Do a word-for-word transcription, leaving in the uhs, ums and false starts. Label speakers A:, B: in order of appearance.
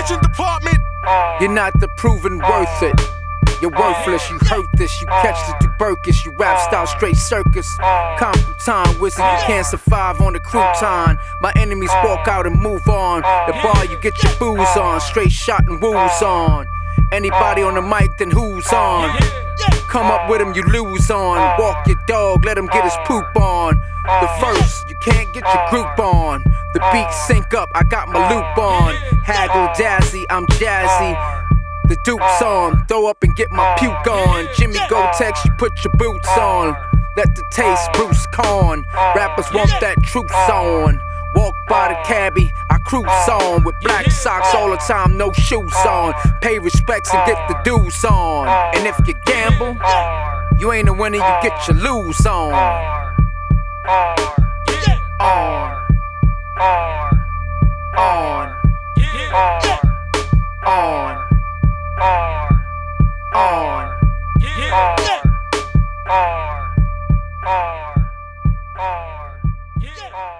A: Legend department.
B: You're not the proven worth it. You're worthless, you hurt this, you catch the tubercus, you rap style straight circus. Computine wizard, you can't survive on the crouton. My enemies walk out and move on. The bar you get your booze on, straight shot and woos on. Anybody on the mic, then who's on? Come up with him, you lose on. Walk your dog, let him get his poop on. The first, you can't get your group on. The beats sync up, I got my loop on. Haggle Jazzy, I'm jazzy. The Duke's on, throw up and get my puke on. Jimmy Gotex, you put your boots on. Let the taste, Bruce Corn. Rappers want that truth on. Walk by the cabbie, I cruise on. With black socks all the time, no shoes on. Pay respects and get the dues on. And if you gamble, you ain't a winner, you get your lose on. On. On. On. On. On. On. On.